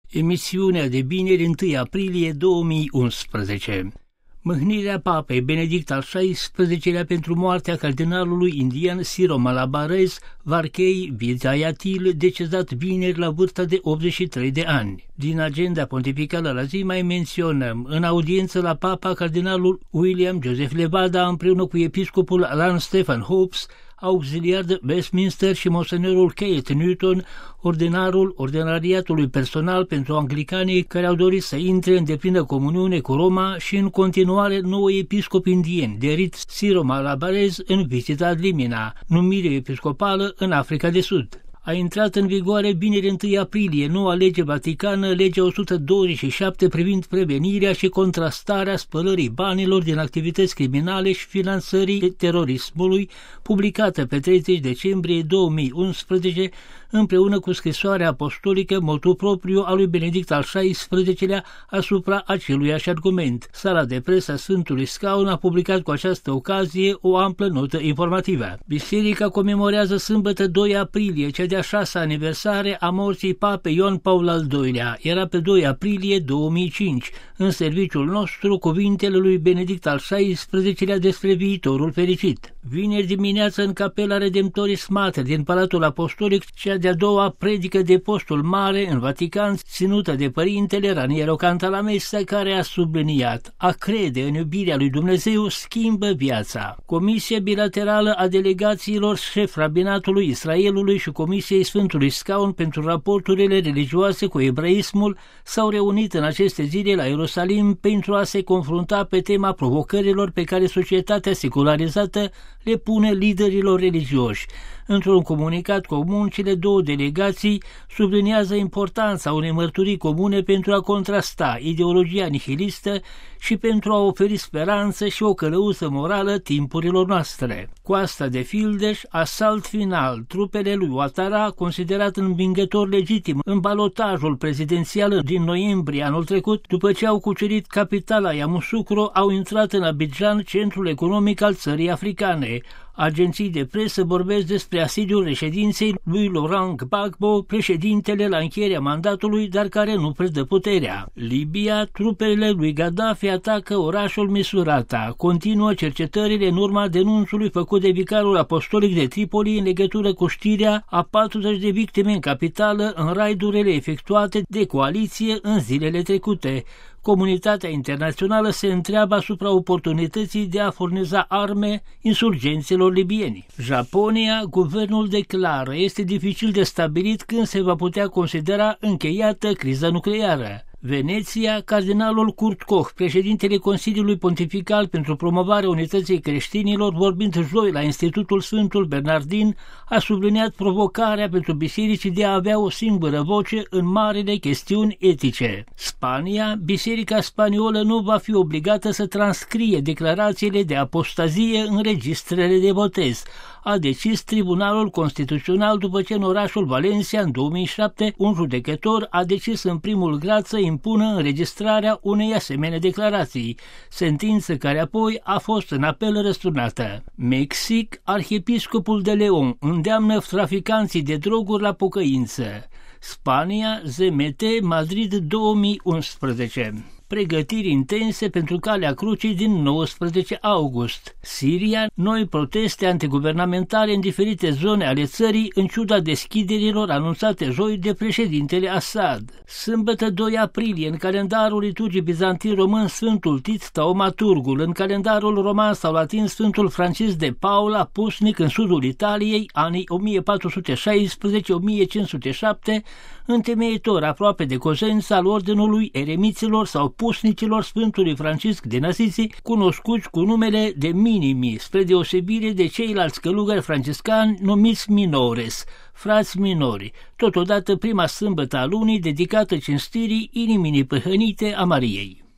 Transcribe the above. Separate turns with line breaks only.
Emisiunea de vineri 1 aprilie 2011. Mâhnirea papei Benedict al XVI-lea pentru moartea cardinalului indian Ciro Malabarez Varkey Vijayatil, decezat vineri la vârsta de 83 de ani. Din agenda pontificală la zi mai menționăm în audiență la papa cardinalul William Joseph Levada împreună cu episcopul Alan Stephen Hobbs, auxiliar de Westminster, și monsenorul Keith Newton, ordinariatului personal pentru anglicanii care au dorit să intre în deplină comuniune cu Roma, și în continuare 9 episcopi indieni de rit Ciro Malabarez în vizita ad limina, numire episcopală în Africa de Sud. A intrat în vigoare vineri 1 aprilie noua lege vaticană, legea 127 privind prevenirea și contrastarea spălării banilor din activități criminale și finanțării terorismului, publicată pe 30 decembrie 2011, împreună cu scrisoarea apostolică motu propriu a lui Benedict al XVI-lea asupra aceluiași argument. Sala de presă a Sfântului Scaun a publicat cu această ocazie o amplă notă informativă. Biserica comemorează sâmbătă 2 aprilie, cea de-a 6-a aniversare a morții papei Ioan Paul al II-lea. Era pe 2 aprilie 2005. În serviciul nostru, cuvintele lui Benedict al XVI-lea despre viitorul fericit. Vineri dimineață, în Capela Redemptoris Mater din Palatul Apostolic, cea de-a doua predică de postul mare în Vatican, ținută de părintele Raniero Cantalamessa, care a subliniat: a crede în iubirea lui Dumnezeu schimbă viața. Comisia bilaterală a delegațiilor șef rabinatului Israelului și Comisiei Sfântului Scaun pentru raporturile religioase cu ebraismul s-au reunit în aceste zile la Ierusalim pentru a se confrunta pe tema provocărilor pe care societatea secularizată le pune liderilor religioși. Într-un comunicat comun, cele două delegații subliniază importanța unei mărturii comune pentru a contrasta ideologia nihilistă și pentru a oferi speranță și o călăuză morală timpurilor noastre. Coasta de Fildeș, asalt final, trupele lui Ouattara, considerat învingător legitim în balotajul prezidențial din noiembrie anul trecut, după ce au cucerit capitala Yamoussoukro, au intrat în Abidjan, centrul economic al țării africane. Agenții de presă vorbesc despre asediul reședinței lui Laurent Gbagbo, președintele la încheierea mandatului, dar care nu predă puterea. Libia, trupele lui Gaddafi atacă orașul Misurata. Continuă cercetările în urma denunțului făcut de vicarul apostolic de Tripoli în legătură cu știrea a 40 de victime în capitală în raidurile efectuate de coaliție în zilele trecute. Comunitatea internațională se întreabă asupra oportunității de a furniza arme insurgenților libieni. Japonia, guvernul declară: este dificil de stabilit când se va putea considera încheiată criza nucleară. Veneția, cardinalul Kurt Koch, președintele Consiliului Pontifical pentru promovarea unității creștinilor, vorbind joi la Institutul Sfântul Bernardin, a subliniat provocarea pentru biserici de a avea o singură voce în marile chestiuni etice. Spania, biserica spaniolă nu va fi obligată să transcrie declarațiile de apostazie în registrele de botez, a decis Tribunalul Constituțional după ce în orașul Valencia, în 2007, un judecător a decis în primul grad să impună înregistrarea unei asemenea declarații, sentință care apoi a fost în apel răsturnată. Mexic, arhiepiscopul de León îndeamnă traficanții de droguri la pocăință. Spania, ZMT, Madrid 2011. Pregătiri intense pentru Calea Crucii din 19 august. Siria, noi proteste antiguvernamentale în diferite zone ale țării, în ciuda deschiderilor anunțate joi de președintele Assad. Sâmbătă 2 aprilie, în calendarul liturgiei bizantin român, Sfântul Tit Taumaturgul, în calendarul roman sau latin Sfântul Francisc de Paula, pusnic în sudul Italiei, anii 1416-1507, întemeitor aproape de Cosența al Ordinului Eremiților sau pusnicilor Sfântului Francisc din Asizi, cunoscuți cu numele de minimi, spre deosebire de ceilalți călugări franciscani numiți minores, frați minori, totodată prima sâmbătă a lunii dedicată cinstirii inimii nepăhănite a Mariei.